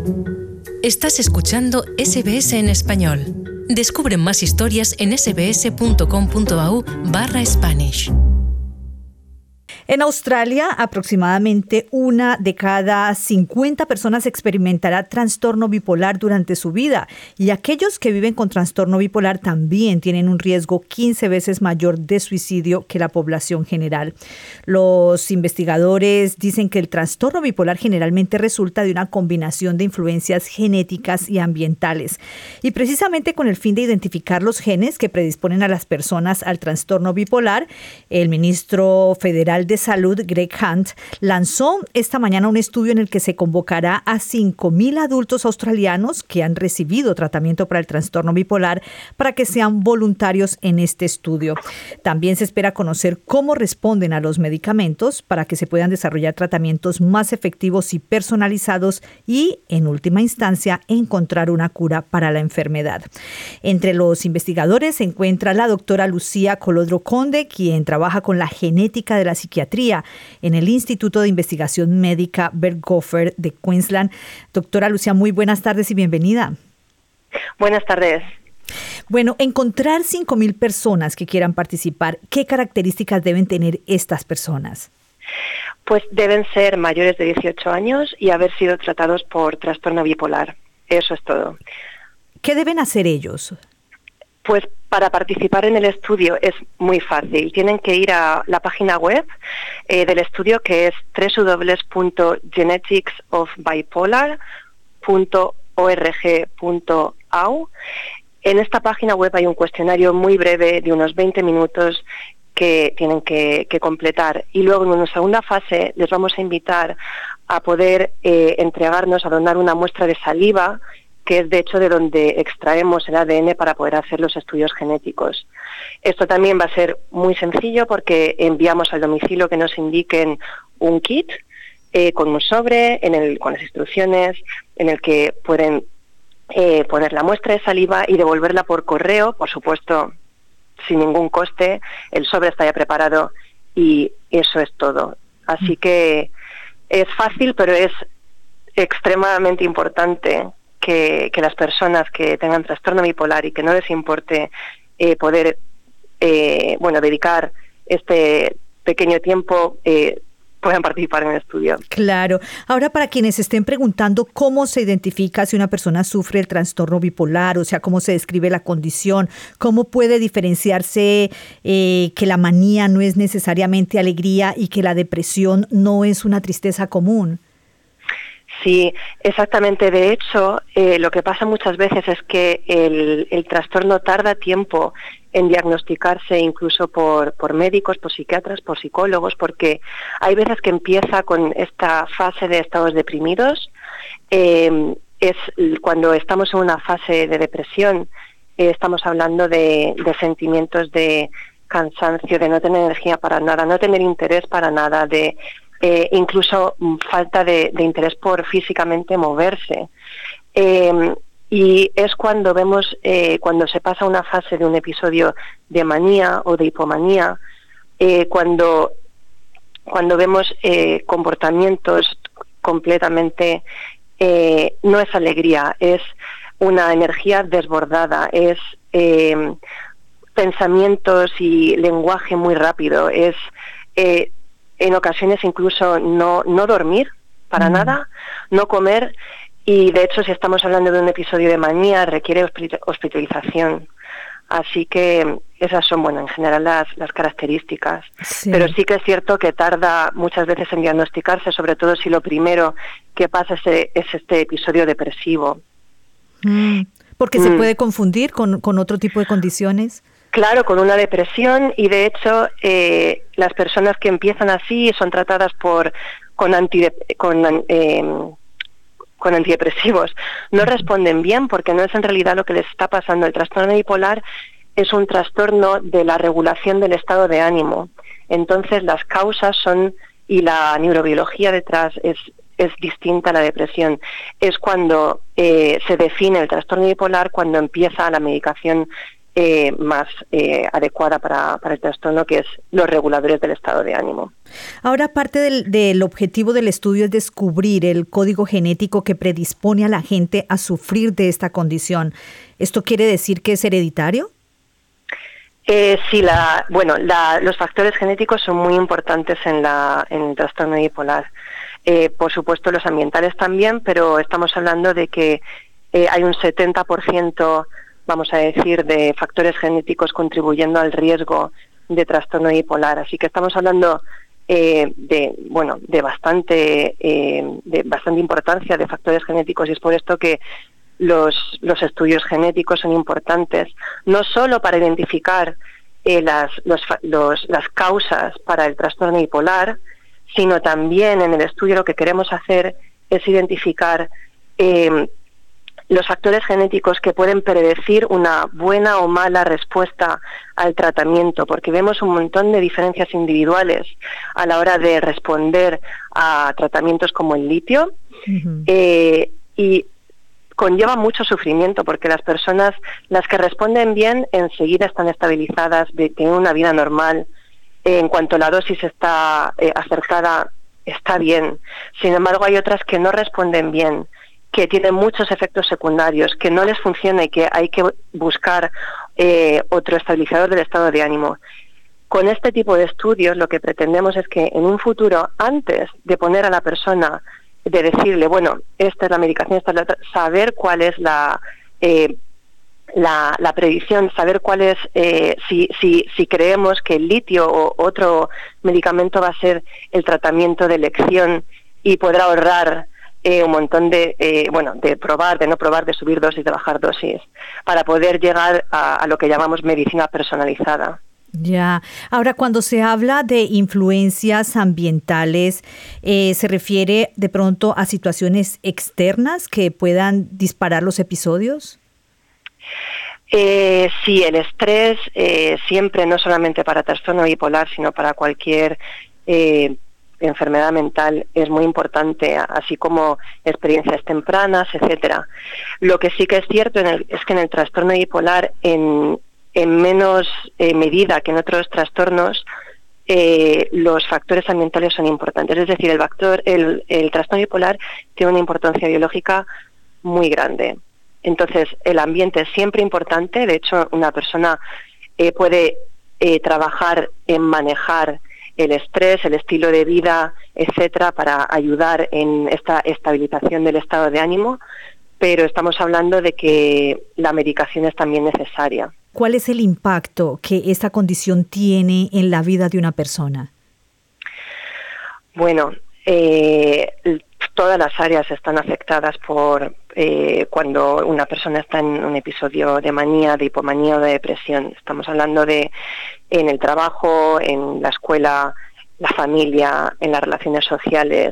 Estás escuchando SBS en español. Descubre más historias en sbs.com.au/Spanish. En Australia, aproximadamente 1 de cada 50 personas experimentará trastorno bipolar durante su vida, y aquellos que viven con trastorno bipolar también tienen un riesgo 15 veces mayor de suicidio que la población general. Los investigadores dicen que el trastorno bipolar generalmente resulta de una combinación de influencias genéticas y ambientales, y precisamente con el fin de identificar los genes que predisponen a las personas al trastorno bipolar, el ministro federal de Salud, Greg Hunt, lanzó esta mañana un estudio en el que se convocará a 5,000 adultos australianos que han recibido tratamiento para el trastorno bipolar para que sean voluntarios en este estudio. También se espera conocer cómo responden a los medicamentos para que se puedan desarrollar tratamientos más efectivos y personalizados y, en última instancia, encontrar una cura para la enfermedad. Entre los investigadores se encuentra la doctora Lucía Colodro-Conde, quien trabaja con la genética de la psiquiatría en el Instituto de Investigación Médica Berghofer de Queensland. Doctora Lucía, muy buenas tardes y bienvenida. Buenas tardes. Bueno, encontrar 5,000 personas que quieran participar, ¿qué características deben tener estas personas? Pues deben ser mayores de 18 años y haber sido tratados por trastorno bipolar. Eso es todo. ¿Qué deben hacer ellos? Pues para participar en el estudio es muy fácil. Tienen que ir a la página web del estudio, que es www.geneticsofbipolar.org.au. En esta página web hay un cuestionario muy breve de unos 20 minutos que tienen que completar. Y luego en una segunda fase les vamos a invitar a poder a donar una muestra de saliva, que es de hecho de donde extraemos el ADN para poder hacer los estudios genéticos. Esto también va a ser muy sencillo porque enviamos al domicilio que nos indiquen un kit con un sobre con las instrucciones en el que pueden poner la muestra de saliva y devolverla por correo, por supuesto sin ningún coste. El sobre está ya preparado y eso es todo. Así que es fácil, pero es extremadamente importante que las personas que tengan trastorno bipolar y que no les importe poder dedicar este pequeño tiempo puedan participar en el estudio. Claro. Ahora, para quienes estén preguntando cómo se identifica si una persona sufre el trastorno bipolar, o sea, cómo se describe la condición, cómo puede diferenciarse que la manía no es necesariamente alegría y que la depresión no es una tristeza común. Sí, exactamente. De hecho, lo que pasa muchas veces es que el trastorno tarda tiempo en diagnosticarse, incluso por médicos, por psiquiatras, por psicólogos, porque hay veces que empieza con esta fase de estados deprimidos. Es cuando estamos en una fase de depresión, estamos hablando de sentimientos de cansancio, de no tener energía para nada, no tener interés para nada, de incluso falta de interés por físicamente moverse. Y es cuando vemos, cuando se pasa una fase de un episodio de manía o de hipomanía, cuando vemos comportamientos completamente, no es alegría, es una energía desbordada, es pensamientos y lenguaje muy rápido, es en ocasiones incluso no dormir para nada, no comer, y de hecho si estamos hablando de un episodio de manía requiere hospitalización. Así que esas son, en general las características. Sí. Pero sí que es cierto que tarda muchas veces en diagnosticarse, sobre todo si lo primero que pasa es este episodio depresivo. Porque se puede confundir con otro tipo de condiciones. Claro, con una depresión, y de hecho las personas que empiezan así son tratadas con antidepresivos. No responden bien porque no es en realidad lo que les está pasando. El trastorno bipolar es un trastorno de la regulación del estado de ánimo. Entonces las causas y la neurobiología detrás es distinta a la depresión. Es cuando se define el trastorno bipolar, cuando empieza la medicación más adecuada para el trastorno, que es los reguladores del estado de ánimo. Ahora, parte del objetivo del estudio es descubrir el código genético que predispone a la gente a sufrir de esta condición. ¿Esto quiere decir que es hereditario? Sí, los factores genéticos son muy importantes en el trastorno bipolar. Por supuesto, los ambientales también, pero estamos hablando de que hay un 70%, vamos a decir, de factores genéticos contribuyendo al riesgo de trastorno bipolar. Así que estamos hablando de bastante importancia de factores genéticos, y es por esto que los estudios genéticos son importantes, no solo para identificar las causas para el trastorno bipolar, sino también en el estudio lo que queremos hacer es identificar los factores genéticos que pueden predecir una buena o mala respuesta al tratamiento, porque vemos un montón de diferencias individuales a la hora de responder a tratamientos como el litio. Y conlleva mucho sufrimiento, porque las personas, las que responden bien, enseguida están estabilizadas, tienen una vida normal. En cuanto la dosis está acertada, está bien. Sin embargo, hay otras que no responden bien, que tienen muchos efectos secundarios, que no les funciona y que hay que buscar otro estabilizador del estado de ánimo. Con este tipo de estudios lo que pretendemos es que en un futuro, antes de poner a la persona, de decirle, bueno, esta es la medicación, esta es la otra, saber cuál es la predicción, saber cuál es, si creemos que el litio o otro medicamento va a ser el tratamiento de elección y podrá ahorrar un montón de probar, de no probar, de subir dosis, de bajar dosis, para poder llegar a lo que llamamos medicina personalizada. Ya. Ahora, cuando se habla de influencias ambientales, ¿se refiere de pronto a situaciones externas que puedan disparar los episodios? Sí, el estrés siempre, no solamente para trastorno bipolar, sino para cualquier enfermedad mental, es muy importante, así como experiencias tempranas, etcétera. Lo que sí que es cierto es que en el trastorno bipolar, en menos medida que en otros trastornos, los factores ambientales son importantes. Es decir, el trastorno bipolar tiene una importancia biológica muy grande. Entonces, el ambiente es siempre importante. De hecho, una persona puede trabajar en manejar el estrés, el estilo de vida, etcétera, para ayudar en esta estabilización del estado de ánimo, pero estamos hablando de que la medicación es también necesaria. ¿Cuál es el impacto que esta condición tiene en la vida de una persona? Bueno, todas las áreas están afectadas por cuando una persona está en un episodio de manía, de hipomanía o de depresión. Estamos hablando en el trabajo, en la escuela, la familia, en las relaciones sociales.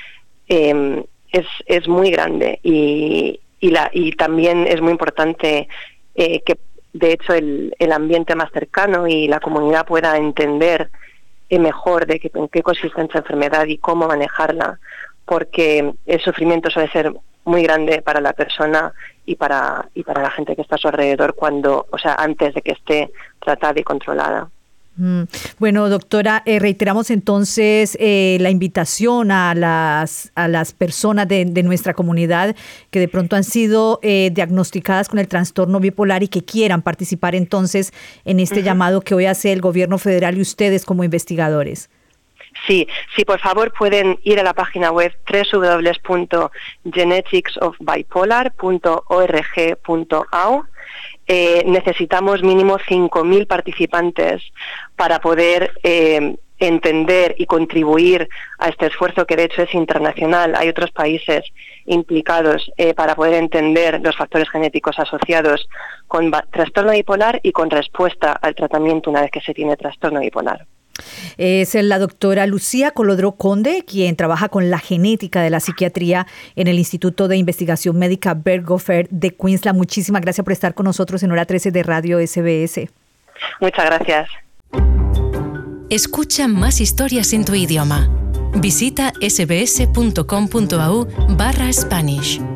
Es muy grande y también es muy importante que, de hecho, el ambiente más cercano y la comunidad pueda entender mejor en qué consiste esta enfermedad y cómo manejarla, porque el sufrimiento suele ser muy grande para la persona y para la gente que está a su alrededor antes de que esté tratada y controlada. Bueno, doctora, reiteramos entonces la invitación a las personas de nuestra comunidad que de pronto han sido diagnosticadas con el trastorno bipolar y que quieran participar entonces en este llamado que hoy hace el gobierno federal y ustedes como investigadores. Sí, por favor pueden ir a la página web www.geneticsofbipolar.org.au. Necesitamos mínimo 5.000 participantes para poder entender y contribuir a este esfuerzo, que de hecho es internacional. Hay otros países implicados para poder entender los factores genéticos asociados con trastorno bipolar y con respuesta al tratamiento una vez que se tiene trastorno bipolar. Es la doctora Lucía Colodró Conde, quien trabaja con la genética de la psiquiatría en el Instituto de Investigación Médica Bert Goffert de Queensland. Muchísimas gracias por estar con nosotros en Hora 13 de Radio SBS. Muchas gracias. Escucha más historias en tu idioma. Visita sbs.com.au/Spanish.